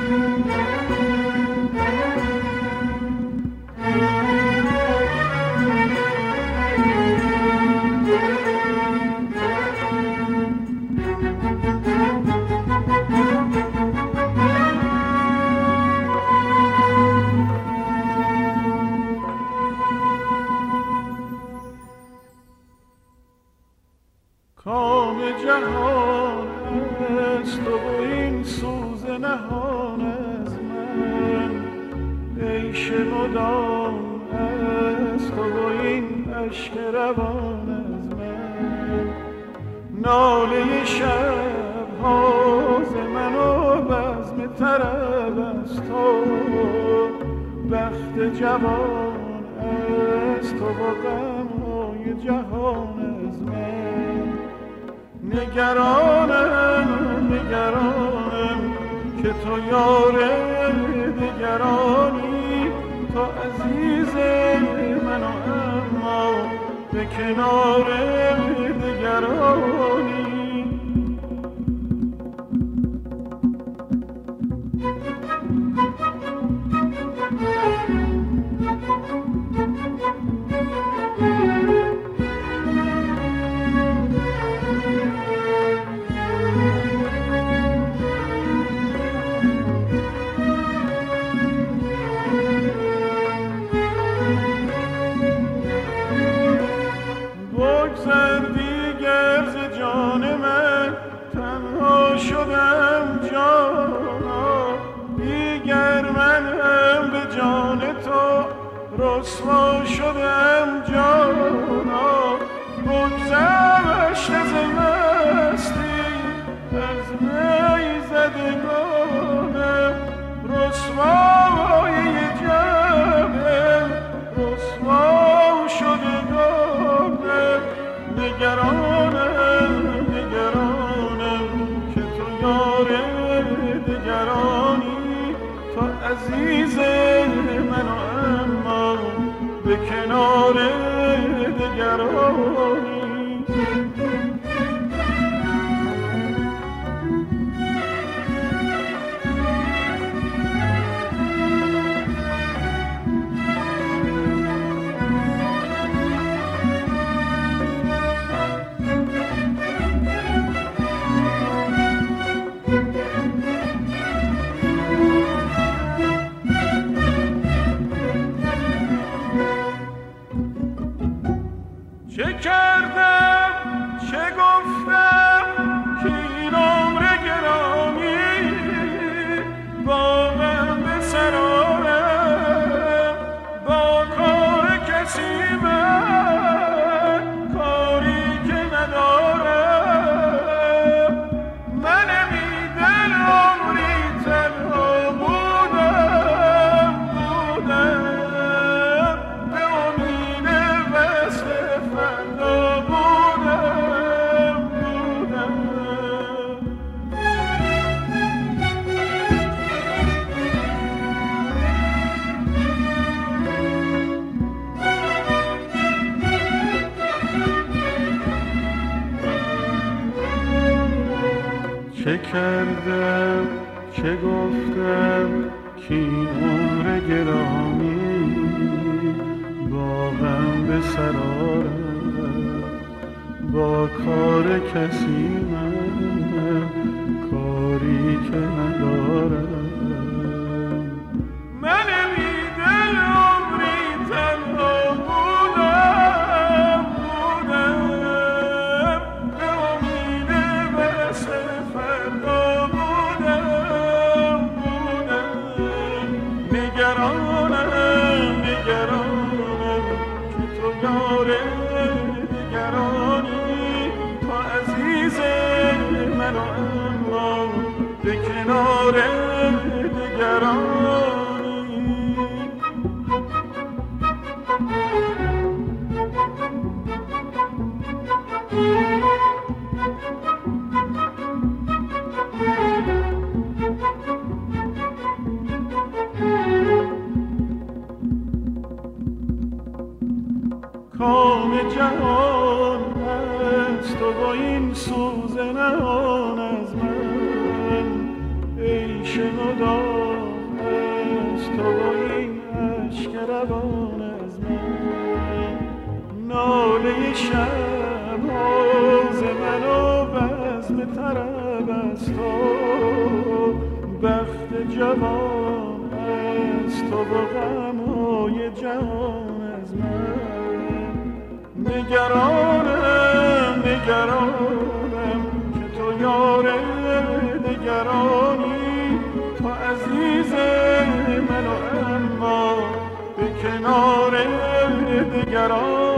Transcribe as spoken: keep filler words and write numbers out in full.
کام جهان است و این سوز نهان از من، عیش مدام است و این اشک روان از من، ناله شب‌ها ز من و بزم طرب است و بخت جوان است و غم‌های جهان از من. نگرانم نگرانم که تو یار دگرانی، تو عزیز من و اما به کنار دگرانی. شدم جانا دیگر من هم به جان تو رسوا شدم جانا، بگذشت از مستی از می زدگانم، رسوای جمعم رسوا شدگانم. نگرانم نگرانم یار دگرانی، تو عزیز من و اما به کنار دگرانی. چه کردم چه گفتم که این عمر گرامی با من به سر آرم، با کار کسی من کاری که ندارم. من بی دل عمری تنها بودم بودم به امید وصل فردا بودم بودم. چه کردم چه گفتم که این عمر گرامی با غم به سر آرم، با کار کسی من کاری که ندارم. من بی دل عمری تنها بودم بودم به امید وصل فردا بودم بودم. نگرانم نگرانم که تو یار دگرانی، تو عزیز من و اما به کنار دگرانی. کام جهان است و این سوز نهان از من، ای پیش مدام از تو و این اشک روان از من. ناله شب ز من و بزم طرب از تو، بخت جوان از تو و غمای جهان از من. نگرانم نگرانم که تو یار نگرانی، تو عزیز من و اما به کنار دگران.